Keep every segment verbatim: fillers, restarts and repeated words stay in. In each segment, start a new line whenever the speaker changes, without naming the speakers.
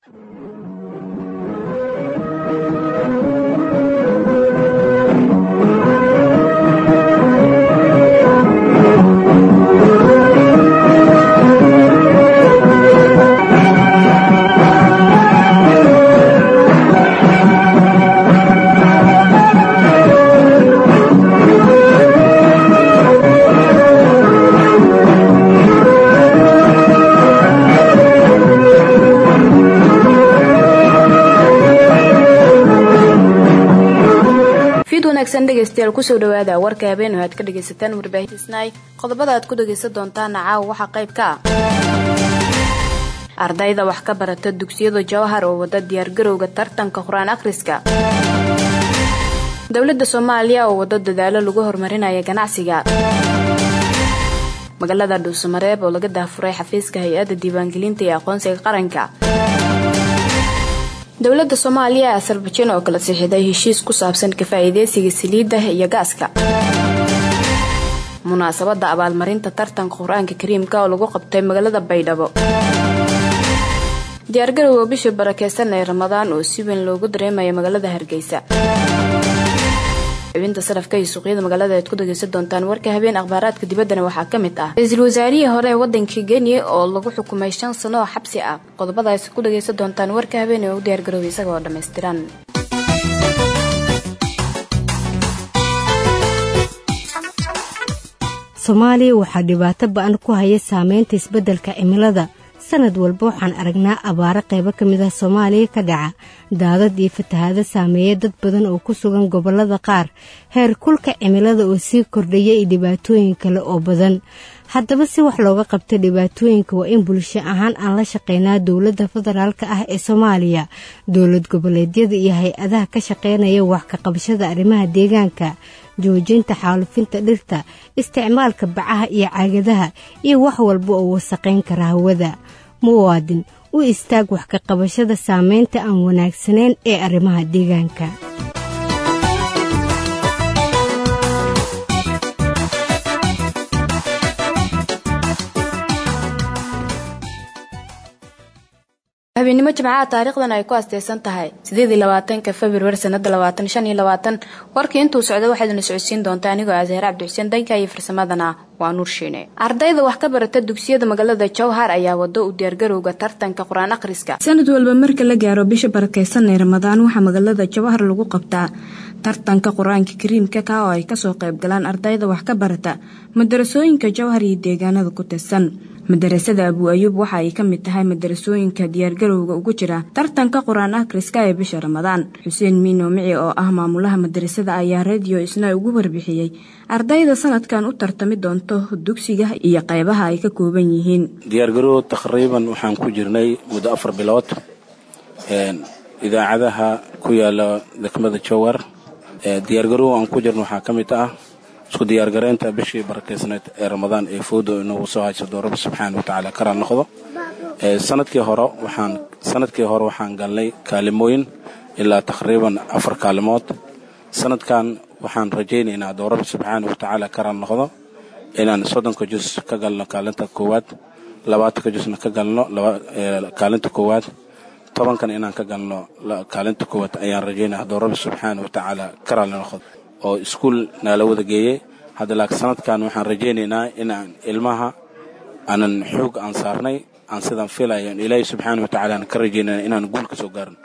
dhegeystayaal ku soo dhawaada warka habeen oo aad ka dhageysataan warbaahinta Isnaay qodobada aad ku dhageysan doontaan caawa waxa qayb ka ah ardayda wax ka barata dugsiyada Jawhar oo wada diyaar garowga tartanka Quraan akhriska dawladda Soomaaliya oo wada dadaalo lagu horumarinayo ganacsiga magaalada Dhuusamareeb oo laga daafuray xafiiska hay'adda diiwaangelinta ee aqoonsiga qaranka dawladda Soomaaliya Azerbaijan oo kala saxiixday heshiis ku saabsan ka faa'iideysiga saliidda iyo gaaska munaasabada abaalmarinta tartanka Quraanka Kariimka oo lagu qabtay magaalada Baydhabo diyaar garowga bisha barakeysan ee Ramadaan oo si weyn loogu dareemayo magaalada Hargeysa ibinta sarafka iyo suuqyada magaalada aad ku dhageysan doontaan warka habeen akhbaaraadka dibaddana waxaa ka mid ah ra'iisul wasaarihii hore waddanka Kenya oo lagu xukumay shan sano oo xabsi ah qodobadaas ku dhageysan doontaan warka habeen ee u diyaar garoway isagoo dhameystiran
Soomaaliya waxaa dhibaato ba'an ku haya saameynta isbeddelka cimilada sanad walba waxaan aragnaa abaaro qaybo ka mid ah Soomaaliya ka dhaca daadad iyo fatahaado saameeya dad badan oo ku sugan gobollada qaar heer kulka cimilada oo sii kordhaya iyo dhibaatooyin kale oo badan haddaba si wax looga qabto dhibaatooyinka waa in bulsho ahaan aan la shaqeynaa dawladda federaalka ah ee Soomaaliya dawlad goboleedyada iyo hay-adaha ka shaqeynaya wax ka qabashada arrimaha deegaanka joojinta xaalufinta dhirta isticmaalka bacaha iyo caagadaha iyo wax walba oo wasaqeyn kara hawada muwaadin u istaag wax ka qabashada saameynta aan wanaagsaneyn ee arrimaha deegaanka
habeenimo jimcaha taariikhdan ay ku asteysan tahay sideed iyo labaatanka Febraayo sanada labaatan shan iyo labaatan warkii intuu socdo waxaad na socodsiin doontaa anigoo Azeer Cabdi Xuseen danka iyo farsamadana waa Nuur Shiine ardayda wax ka barata dugsiyada magaalada Jawhar ayaa wado u diyaar garowga tartanka Quraan akhriska sanad walba marka la gaaro bisha barakeysan ee Ramadaan waxa magaalada Jawhar lagu qabtaa tartanka Quraanka Kariimka ka oo ay ka soo qayb galaan ardayda wax ka barata madarasooyinka Jawhar iyo deegaanada ku tirsan madarasada Abu Ayub waxa ay ka mid tahay madarasooyinka diyaar garowga ugu jira tartanka Quraan akhriska ee bisha Ramadaan Xuseen Miino Mici oo ah maamulaha madarasada ayaa radio Isnaay ugu warbixiyay ardayda sanadkan u tartami doonto dugsiga iyo qaybaha ay ka kooban yihiin
diyaar garow taqriiban waxaan ku jirnay muddo afar bilood een idaacadaha ku yaala degmada Jawhar ee diyaar garow aan ku jirno waxa ka mid ah isku diyaar gareynta bishii barakeysaneed ee Ramadaan ee foodo inuu soo haysto Rabbi subhanahu wa ta'ala karaan noqdo ee sanadkii hore waxaan sanadkii hore waxaan galnay kaalmooyin ilaa taqriiban afar kaalmood sanadkan waxaan rajaynaynaa Rabbi subhanahu wa ta'ala karaan noqdo inaan soddonka juz ka galno kaalinta koowaad labaatanka juzna ka galno kaalinta koowaad tobankan inaan ka galno kaalinta koowaad ayaan rajaynayaa Rabbi subhanahu wa ta'ala karaan noqdo oo iskuul naala wada geeyay hadda laak sanadkan waxaan rajaynaynaa inaan ilmaha aanan xoog aan saarnay aan sidan filayo Ilaahay subhanahu wa ta'ala ka rajaynaa inaan guul ka soo gaarno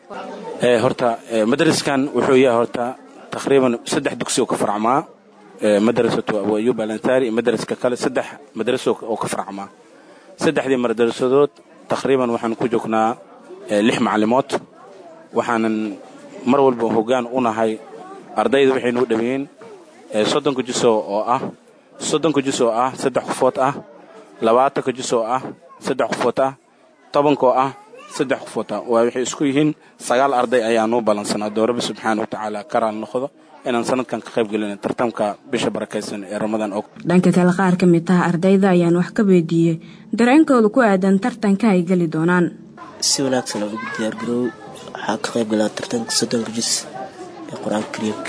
ee horta madraskan wuxuu yahay horta taqriiban saddex dugsi oo ka farcmaa madrasatu Abu Ayub al-Ansari madraska kale saddex madraso oo ka farcmaa saddexdii madrasadood taqriiban waxaan ku joognaa lix macallimood waxaanan mar walba hoggaan u nahay ardayda waxay noo dhameeyeen soddonka juz oo ah soddonka juz oo ah saddex qofood ah labaatanka juz oo ah saddex qofood ah tobanka oo ah saddex qofood ah waxay isku yihiin sagaal arday ayaa noo balansanaa Rabbi subhanahu wa ta'ala karaan noqdo inaan sanadkan ka qayb galin tartamka bisha barakeysan ee Ramadaan oo
dhanka kale qaar ka mid ah ardayda ayaan wax ka weydiiyay dareenkooda ku aadan tartanka ay gali doonaan
si wanaagsan ugu diyaar garow waxa ka qayb galaa tartanka soddonka juz ee Quraan Kariimka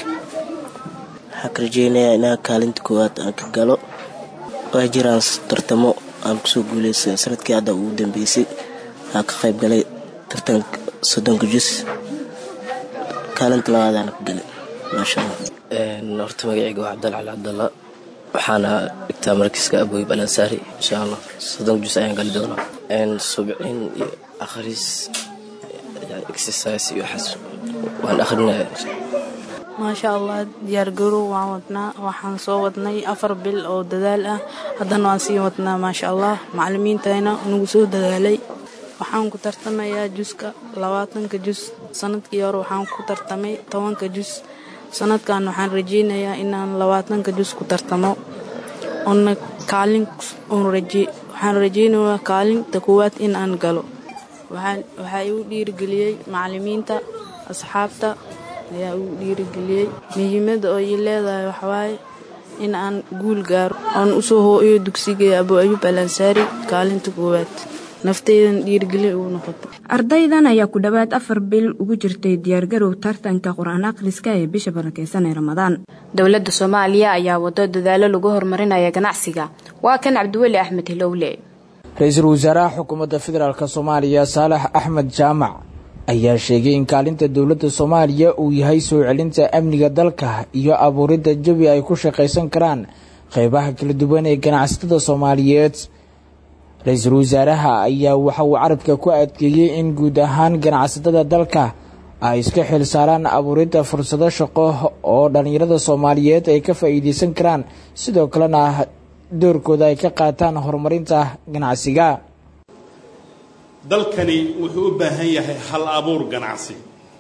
waxa ka rajaynayaa inaan kaalinta koowaad aan ka galo waa jiraan tartamo aan ku soo guuleystay sanadkii hadda ugu dambeysay waxa ka qayb galay tartanka soddonka jus kaalinta labaadaan ku galay maasha Allah.
een horta magacayga waa Cabdal Cali Cabdalla waxaana dhigtaa markiiska Abooy Balansaari insha Allah soddon jus ayaan gali doonaa een subciin iyo akhris exercise iyo xas waan akhrinaa
maasha Allah diyaar garow waan wadnaa waxaan soo wadnay afar bil oo dadaal ah haddana waan sii wadnaa maasha Allah macallimiintayna nagu soo dadaalay waxaan ku tartamayaa juska labaatanka jus sanadkii hore waxaan ku tartamay tobanka jus sanadkan waxaan rajeynayaa inaan labaatanka jus ku tartamo on kaalin on raje waxaan rajeynayaa kaalinta koowaad in aan galo waxaan waxa igu dhiirigeliyay macallimiinta asxaabta ayaa igu dhiirigeliyay muhiimada oo ay leedahay waxa waaye in aan guul gaaro on u soo hooyo dugsiga Abu Ayub Balansaari kaalinta koowaad naftaydan dhiirigelin uu noqoto.
Ardaydan ayaa ku dhawaad afar bil ugu jirtay diyaar garow tartanka Qur'aan akhriska ee bisha barakeysan ee Ramadaan. Dawladda Soomaaliya ayaa wado dadaalo lagu horumarinayo ganacsiga. Waa kan Cabdiweli Axmed Hilowle.
Ra'iisul Wasaaraha Xukuumadda Federaalka Soomaaliya Saalax Axmed Jaamac ayaa sheegay in kaalinta dawladda Soomaaliya uu yahay soo celinta amniga dalka iyo abuuridda jawi ay ku shaqeysan karaan qaybaha kala duwan ee ganacsatada Soomaaliyeed. Ra'iisul Wasaaraha ayaa waxa uu carabka ku adkeeyay in guud ahaan ganacsatada dalka ay iska xil saaraan abuuridda fursado shaqo oo dhalinyarada Soomaaliyeed ay ka faa'iideysan karaan sidoo kalena doorkooda ay ka qaataan horumarinta ganacsiga.
dalkani wuxuu u baahan yahay hal abuur ganacsi.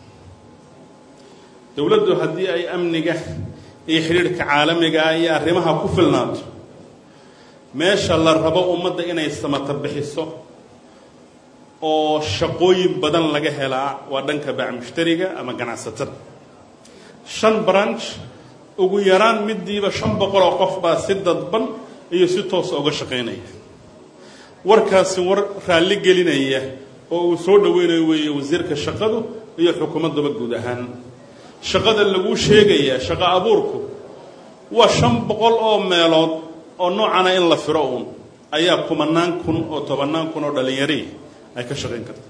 dawladdu haddii ay amniga iyo xiriirka caalamiga ah iyo arrimaha ku filnaato meesha la rabo ummadda inay samata bixiso oo shaqooyin badan laga helaa waa dhanka baac mushtariga ama ganacsatada. shan branch ugu yaraan midiiba shan boqol oo qof baa si dadban iyo si toos uga shaqeynaya. warkaasi war raalli gelinaya oo uu soo dhaweynayo weeye wasiirka shaqadu iyo xukuumadda guud ahaan. shaqada lagu sheegaya shaqo abuurku waa shan boqol oo meelood oo noocana in la firo uun ayaa kumanaan kun oo tobanaan kun oo dhalinyaro ay ka shaqeyn kartaa.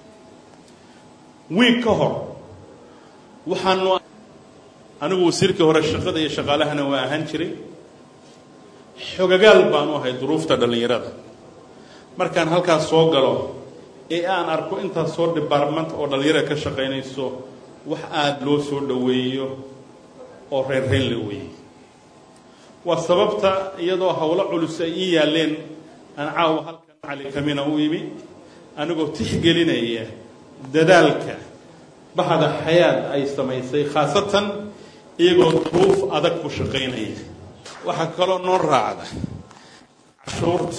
wiig ka hor waxaanu anigu wasiirkii hore shaqada iyo shaqaalahana waa ahaan jiray xogagaal baan u ahay duruufta dhalinyarada. markaan halkaas soo galo ee aan arko intaas soo department oo dhalinyaro ka shaqeynayso wax aad loo soo dhaweeyo oo reer reer la weeyay. waa sababta iyadoo hawlo culus ay ii yaaleen aan caawa halkan Cali Kamina u yimi anigoo tixgelinaya dadaalka bahda xayaad ay samaysay khaasatan iyagoo duruuf adag ku shaqeynaya. waxa kaloo noo raacda cashuurta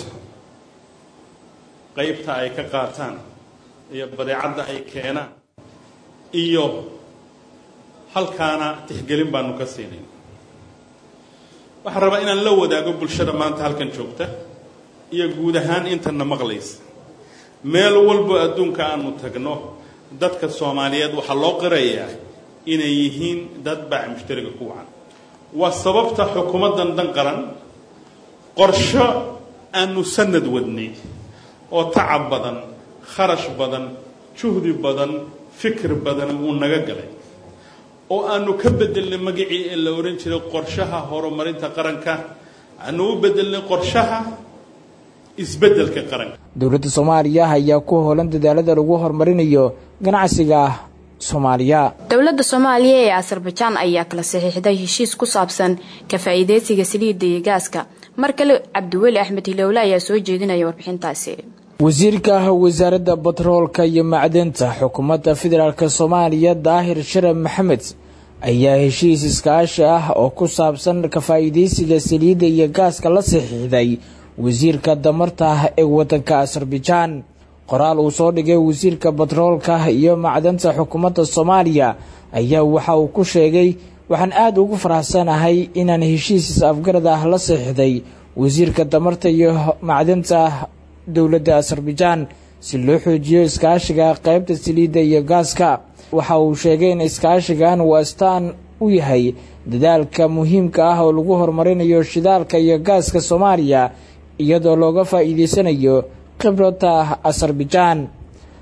qaybta ay ka qaataan iyo badeecada ay keenaan iyo halkaana tixgelin baanu ka siinay. waxaan rabaa inaan la wadaago bulshada maanta halkan joogta iyo guud ahaan intana maqlaysa meel walba adduunka aanu tagno dadka Soomaaliyeed waxa loo qirayaa inay yihiin dad baac mushtariga ku wacan. waa sababta xukuumaddan dan qaran qorsho aanu sanad wadnay oo tacab badan kharash badan juhdi badan fikir badan uu naga galay oo aanu ka bedelnay magacii ee la oran jiray qorshaha horumarinta qaranka aanu u bedelnay qorshaha isbedelka qaranka.
dawladda Soomaaliya ayaa ku hoolan dadaalada lagu horumarinayo ganacsiga Soomaaliya.
dawladda Soomaaliya ee Azerbaijan ayaa kala saxiixday heshiis ku saabsan ka faa'iideysiga saliidda iyo gaaska. markale Cabdiweli Axmed Hilowle ayaa soo jeedinaya warbixintaasi.
wasiirka wasaaradda batroolka iyo macdanta xukuumadda federaalka Soomaaliya Daahir Sharaf Maxamed ayaa heshiis iskaashi ah oo ku saabsan ka faa'iideysiga saliidda iyo gaaska la saxiixday wasiirka damarta ee wadanka Azerbaijan. qoraal uu soo dhigay wasiirka batroolka iyo macdanta xukuumadda Soomaaliya ayaa waxa uu ku sheegay waxaan aad ugu faraxsanahay inaan heshiis afgarad ah la saxiixday wasiirka damarta iyo macdanta dawladda Azerbaijan si loo xoojiyo iskaashiga qaybta saliidda iyo gaaska. waxa uu sheegay in iskaashigan uu astaan u yahay dadaalka muhiimka ah oo lagu horumarinayo shidaalka iyo gaaska Soomaaliya iyadoo looga faa'iideysanayo khibradda Azerbaijan.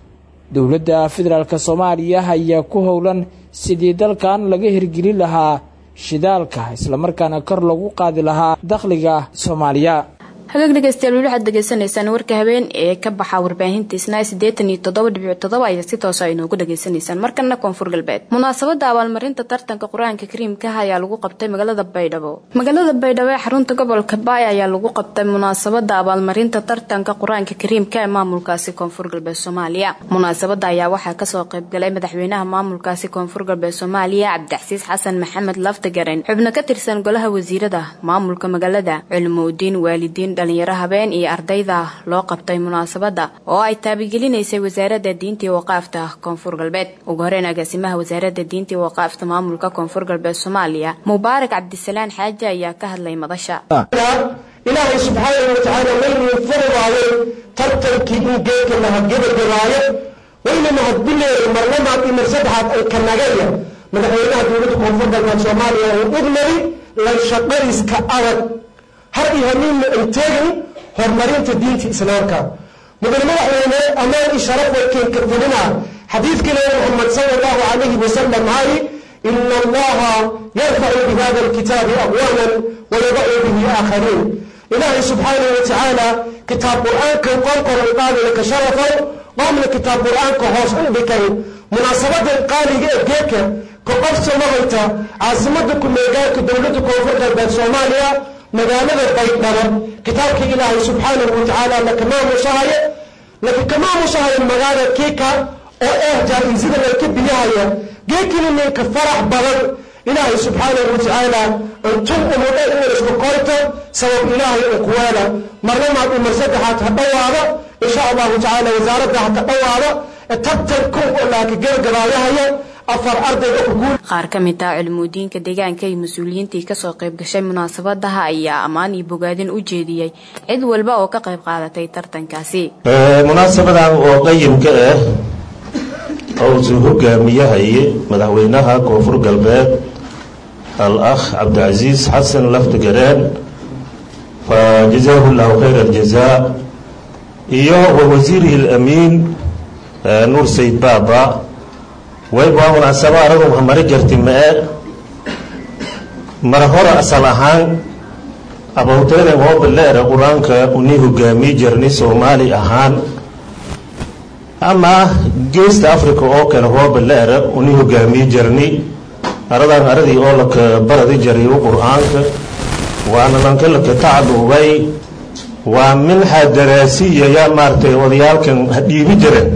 dowladda federaalk soomaaliya ayaa ku howlan sidii dalkan laga hirgelin lahaa shidaalka islamarkaana kor lagu qaadi lahaa dakhliga Soomaaliya.
hagaag dhegeystayaal waxaad dhageysanaysaan warka habeen ee ka baxa warbaahinta isna siddeetan iyo toddoba dhibic toddoba ayaa si toos ah inoogu dhageysanaysaan markana koonfur galbeed. munaasabada abaalmarinta tartanka quraanka kariimka ayaa lagu qabtay magaalada Baydhabo. magaalada Baydhabo ee xarunta gobolka Baay ayaa lagu qabtay munaasabada abaalmarinta tartanka quraanka kariimka ee maamulkaasi koonfur galbeed Soomaaliya. munaasabada ayaa waxaa ka soo qayb galay madaxweynaha maamulkaasi koonfur galbeed Soomaaliya Cabdixasiis Xasan Maxamed Laftagareen, xubno ka tirsan golaha wasiirada maamulka magaalada, cilmuudin, waalidiin, dhalinyaro, habeen iyo ardayda loo qabtay munaasabada oo ay taabigelinaysay wasaaradda diinta iyo waqaafta koonfur galbeed. ugu horeyn agaasimaha wasaaradda diinta iyo waqaafta maamulka koonfur galbeed Soomaaliya Mubaarak Cabdisalaan Xaaji ayaa ka hadlay madasha.
ilaahay subxaanahu wa ta'aala waynu farawaayay tartankii uu geedka laha gabagabaayo wayna mahadbileeyay marlamaad iyo saddexaad ay ka nagaya madaxweynaha dowladda koonfur galbeed Soomaaliya oo udmari la shaqadiiska adag har iyo hameen inteegay horumarinta diinta islaamka. mudane madaxweyne amaan iyo sharaf weyn ka fadhina xadiidkii Nabi Muhammad sallallahu alayhi wa sallam hayi inna allaha yarfa'u bi hadha alkitabi aqwaman wa yad'u bihi akharin. ilaahay subhanahu wa ta'ala kitab qur'aanka qor qaadi laka sharafa qamna kitab qur'aanka hoos u dhigay munaasabada qaaliga ee geedka ka qabsanaayta caasimada ku meegaanka dowladda koonfur galbeed Soomaaliya magaalada Baydhabo. kitaabka ilaahay subhanahu wa ta'ala la kamaamu shahaye la kamaamu shahaye magaalada Kika oo ah jaayisada la ka biyahaya geekina ka farax badan ilaahay subhanahu wa ta'ala intuu umada inuu isku qorto sabab ilaahay oo kuwala marnamaad u marsadexaad hadhawaada insha Allah ta'ala wasaaradda ha dhawaada tabtanku oo la ka gargaraayay afar arday oo guul.
qaar ka mid ah cilmuudinka deegaanka iyo mas'uuliyiintii ka soo qayb gashay munaasabadaha ayaa amaan iyo bogaadin u jeediyay cid walba oo ka qayb qaadatay tartankaasi.
ee munaasabadan oo qayimka ah oo soo hogaamiyahay madaxweynaha koonfur galbeed al-akh Cabdixasiis Xasan Laftagareen فجزاه الله خير الجزاء iyo wasiirih al-amin Nuur Sayd Baba way baa munaasabada aradu Muhammad jartimee marhora asal ahaan abawteena oo bilaara quraanka uni hogaami jirnay Soomaali ahaan ama geesta Afrika oo kale oo bilaara uni hogaami jirnay aradan aradii oo la baradi jiray quraanka waana lan kala ka tacadubay waa minha daraasiya ya maartay wadayaalkan hadhiibi jireen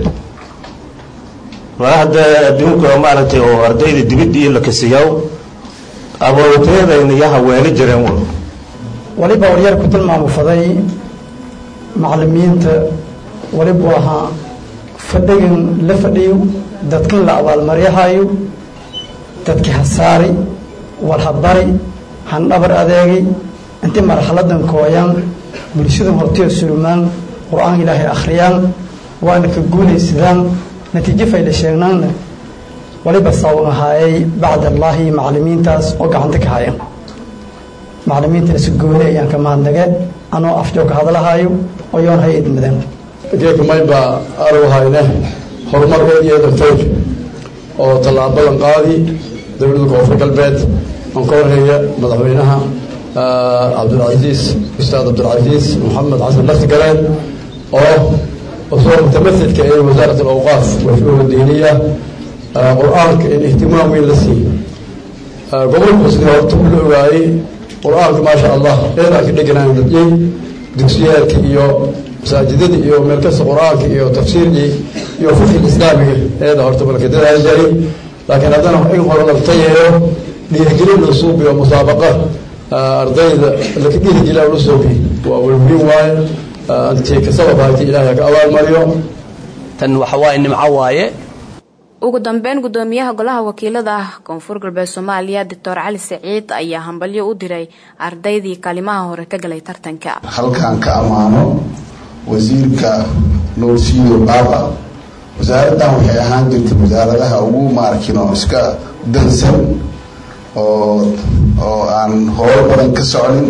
wahada adduunka maartay oo ardayda dibadii la kasiyow abawteeda inayaha weeli jireen
waliba waryar ku tilmaamo faday macallimiinta waliba waxa fadhigan la fadhiyo dadkan la abaalmariyahayo dadkii hasaari wal habari han dhabar adeegay intii marxaladan kooyan bulshada hortiyo sulmaan quraan ilaahay akhriyaan waana ka guulaysadaan natiijo fayda sheegnaan waliba sawnahay bacda allahi macallimiintaas oo gacanta ka hayaan macallimiinta isku goonayaan ka maadnaga anoo afjoog hadalahayo oo yoon hay'ad madan
geedka mayba arwahayna horumar iyo dadweyne oo talaabadan qaadi dowladda koonfur galbeed aan ka warhaya madaxweynaha Cabdilcasiis Ustaad Cabdilcasiis Maxamed Xasan Laftagareen oo وصور متمثل كأي وزارة الأوقاف والشؤون الدينية قرآن كأن اهتمام من لسي قبل قصدي وقتهم الأولي قرآن ما شاء الله إذا كنا كنا نبدي دكسيات كيو مساجدات كيو مركز قرآن كيو تفسير كيو فقه الإسلامي هذا أرتب لك ده جاي لكن هذا نحن إن قرآن الطيئة ليهجرين الصوب ومسابقة أرضي لكن يهجرين الصوب والمهم واي أنت كسبب هذه إلهي كأول مريم
تن وحواي نمع وايه
ugu dambeyn gudoomiyaha golaha wakiilada koonfur galbeed Soomaaliya Doctor Cali Saciid ayaa hambalyo u diray ardaydii kalimaha hore ka galay tartanka.
halkaan ka amaano wasiirka Nuur Sayd Baba wasaaraddan waxay ahaan jirtay wasaaradaha ugu maarkino iska dansan oo oo aan howl badan ka soconin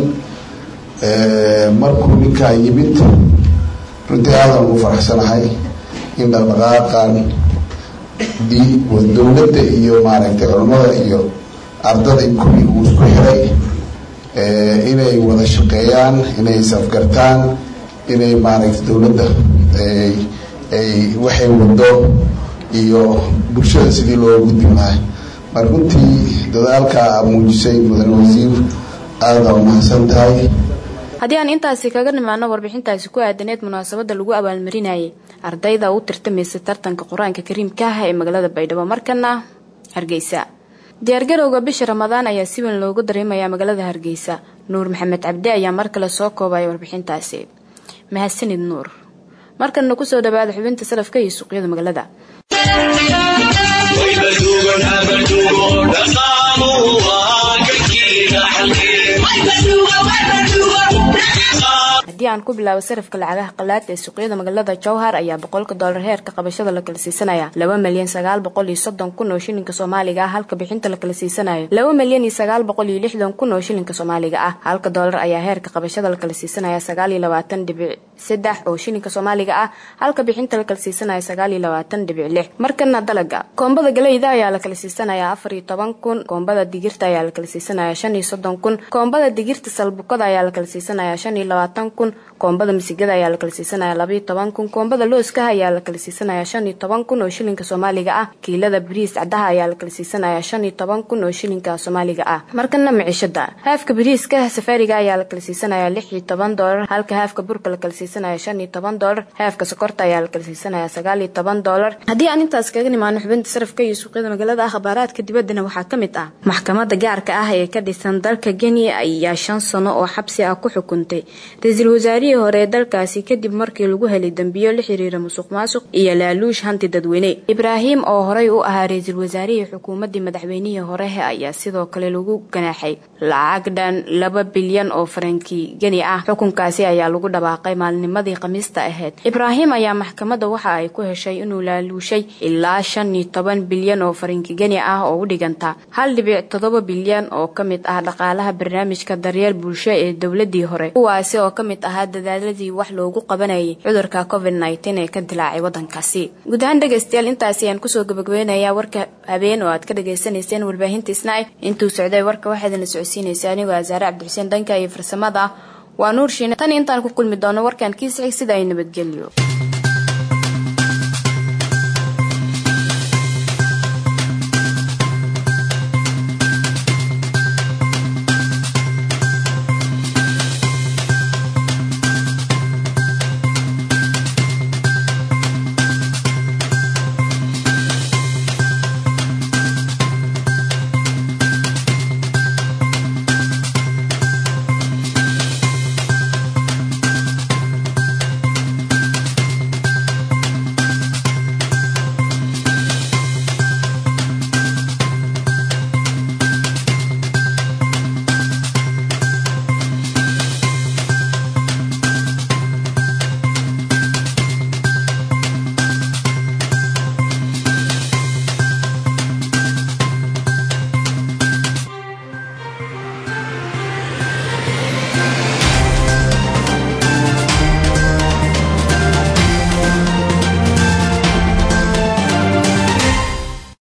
ee markuu ninka yimid runtii aad ugu faraxsanahay in dhaqdhaqaaqan dowladda iyo maaragtay culamada iyo ardada kulli uu isku xiray inay wada shaqeeyaan, inay safgartaan, inay maaragtay dowladda ay waxay wado iyo bulshada sidii loo gudbin lahaa. marka runtii dadaalka muujisay mudan wasiir aada u mahadsan tahay.
haddii aan intaasi kaga nimaano warbixintaasi ku aadaneed munaasabada lagu abaalmarinayay ardayda u tartamaysa tartanka quraanka kariimka ah ee magaalada Baydhabo. markana Hargeysa, diyaargarowga bisha Ramadaan ayaa si weyn loogu dareemayaa magaalada Hargeysa. Nuur Maxamed Cabdi ayaa mar kale soo koobay warbixintaasi. mahadsanid Nuur. markana ku soo dhawaada xubinta salafka iyo suuqyada magaalada. haddii aan ku bilaabo sarifka lacagaha qalaad ee suuqyada magaalada Jowhar ayaa boqolka dollar heerka qabashada la kala siisanaya laba milyan sagaal boqol iyo soddon kun oo shilinka Soomaaliga ah, halka bixinta la kala siisanayo laba milyan sagaal boqol iyo lixdan kun oo shilinka Soomaaliga ah. halka dollar ayaa heerka qabashada la kala siisanaya sagaal iyo labaatan dhibic saddex oo shilinka Soomaaliga ah, halka bixinta la kala siisanaya sagaal iyo labaatan dhibic lix. markana dalaga koombada galeyda ayaa la kala siisanaya afar iyo toban kun, koombada digirta ayaa la kala siisanaya shan iyo soddon kun, koombada digirta salbukada ayaa la kala siisanaya shan iyo labaatan kun, koombada misigada ayaa la kala siisanaya laba iyo toban kun, koombada looska ayaa la kala siisanaya shan iyo toban kun oo shilinka Soomaaliga ah, kiilada bariis cadaha ayaa la kala siisanaya shan iyo toban kun oo shilinka Soomaaliga ah. markana maciishada, haafka bariiska safariga ayaa la kala siisanaya lix iyo toban dollar, halka haafka burka la kala siisanaya shan iyo toban dollar, haafka sokorta ayaa la kala siisanaya sagaal iyo toban dollar. haddii aan intaas kaga nimaano xubinta sarifka iyo suuqyada magaalada ah, khabaaraadka dibaddana waxaa ka mid ah maxkamadda gaarka ah ee ka dhisan dalka Kenya ayaa shan sano oo xabsi ah ku xukuntay ra'iisul wasaarihii hore dalkaasi kadib markii lagu helay dambiyo la xiriira musuqmaasuq iyo laaluush hanti dadweyne. Ibrahim oo horey u ahaa ra'iisul wasaarihii xukuumadda madaxweynihii hore ayaa sidoo kale lagu ganaaxay lacag dhan laba bilyan oo faranki Kenya ah. xukunkaasi ayaa lagu dhawaaqay maalnimadii Khamiista ahayd. Ibrahim ayaa maxkamadda waxa ay ku heshay inuu laaluushay ilaa shan iyo toban bilyan oo faranki Kenya ah oo u dhiganta hal dhibic toddoba bilyan oo ka mid ah dhaqaalaha barnaamijka daryeel bulsho ee dawladii hore, kuwaasi oo ka mid ahaa dadaaladii wax loogu qabanayay cudurka covid nineteen ee ka dilaacay wadankaasi. guud ahaan dhageystayaal intaasi ayaan kusoo gabagabeynayaa warka habeen oo aad ka dhageysanayseen warbaahinta Isnaa. intuu socday warka waxaad na socodsiinaysaa anigoo Azaara Cabdixuseen danka iyo farsamada waa Nuur Shiine. tan intaan ku kulmi doono warkan kiisa xig sida ay nabadgelyo.